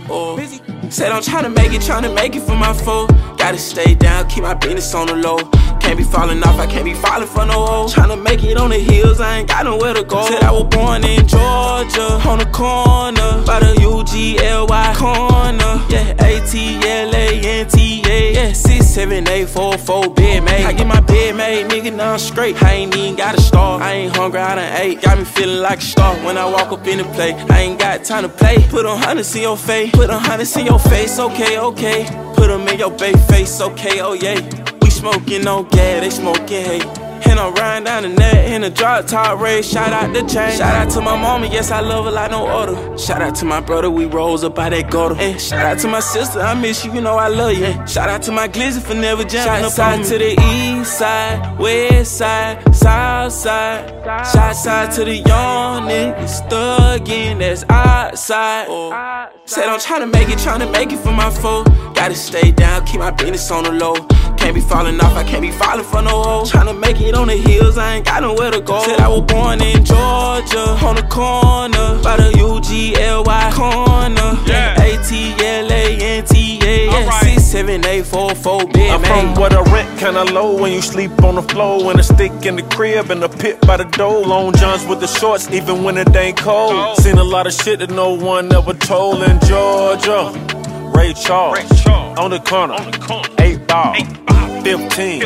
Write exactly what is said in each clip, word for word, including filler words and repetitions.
Oh, said I'm tryna make it, tryna make it for my foe. Gotta stay down, keep my business on the low. Can't be falling off, I can't be falling for no hoe. Tryna make it on the hills, I ain't got nowhere to go. Said I was born in Georgia, on the corner, by the U G L Y corner. Yeah, A T L A N T A. Yeah, six seven eight four four, bed made. I get my bed made, nigga, now I'm straight. I ain't even gotta starve, I ain't hungry, I done ate. Got me feeling like a star when I walk up in the play. I ain't got time to play. Put on hundreds in your face, put on hundreds in your face, okay, okay. Put them in your baby face, okay, oh yeah. We smoking on gas, they smoking hay. And I'm riding down the net in a drop top race. Shout out the chain. Shout out to my mama, yes, I love her like no other. Shout out to my brother, we rolls up by that gutter. And shout out to my sister, I miss you, you know I love you. And shout out to my glizzy for never jamming up on me. To the east side, west side, south side. Shout side to the young niggas thuggin', that's outside. Oh. Said I'm tryna make it, tryna make it for my foe. Gotta stay down, keep my business on the low. Can't be falling off, I can't be falling for no hoe. Tryna make it on the hills, I ain't got nowhere to go. Said I was born in Georgia, on the corner, by the U G L Y corner. Yeah, A T L A N T A. Yeah, right. six seven eight four four, big I'm man. from where the rent kinda low when you sleep on the floor. And a stick in the crib and a pit by the door. Long johns with the shorts, even when it ain't cold. Oh. Seen a lot of shit that no one ever told in Georgia. Ray Charles, Ray Charles. On the corner, on the corner. eight ball, fifteen,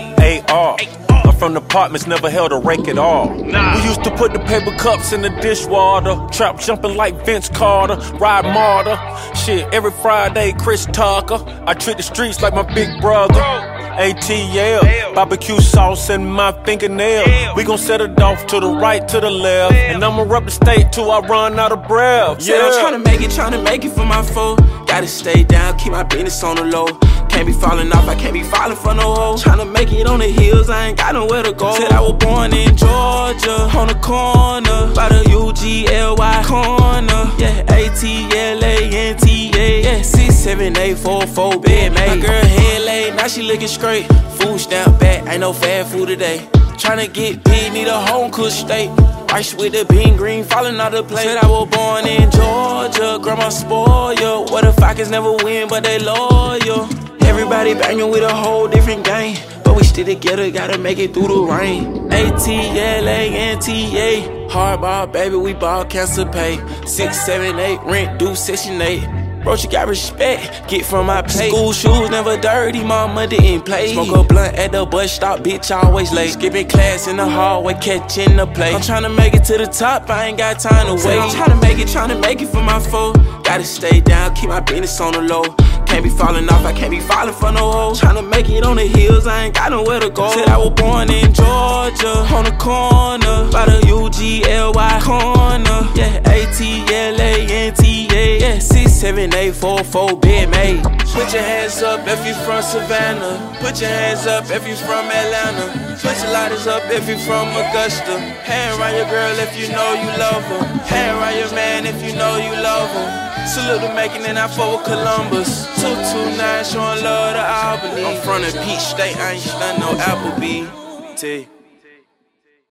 A R. I'm from the apartments, never held a rake at all. Nah. We used to put the paper cups in the dishwater. Trap jumping like Vince Carter, ride martyr. Shit, every Friday, Chris Tucker. I treat the streets like my big brother. A T L, barbecue sauce in my fingernail. We gon' set it off to the right, to the left. And I'ma rub the state till I run out of breath. Said I'm tryna make it, tryna make it for my foe. Gotta stay down, keep my business on the low. Can't be falling off, I can't be falling for no hoe. Tryna make it on the hills, I ain't got nowhere to go. Said I was born in Georgia, on the corner, by the U G L Y corner. Yeah, A T L A N T A. Yeah, six seven eight four four, bed made. My girl head laid, now she looking straight. Food stamp back, ain't no fast food today. Tryna get big, need a home cooked steak. Rice with the bean green, falling out the plate. Said I was born in Georgia, grandma spoil you. What if I can never win, but they loyal? Everybody banging with a whole different game, but we still together, gotta make it through the rain. A T L A N T A. Hardball, baby, we ball, cancel pay. Six, seven, eight, rent due, section eight. Bro, you got respect, get from my plate. School shoes never dirty, mama didn't play. Smoke a blunt at the bus stop, bitch always late. Skipping class in the hallway, catching the play. I'm tryna make it to the top, I ain't got time to wait. I'm tryna make it, tryna make it for my foe. Gotta stay down, keep my business on the low. Can't be falling off, I can't be falling for no hoe. Tryna make it on the hills, I ain't got nowhere to go. Said I was born in Georgia, on the corner, by the U G L Y corner. Yeah, A T L A N T A. Yeah, six seven eight four four, bed made. Put your hands up if you from Savannah. Put your hands up if you from Atlanta. Put your lighters up if you from Augusta. Hand around your girl if you know you love her. Hand around your man if you know you love her. Salute the making and I fought with Columbus. two two nine showing love to Albany. I'm from the Peach State, I ain't done no Applebee. T.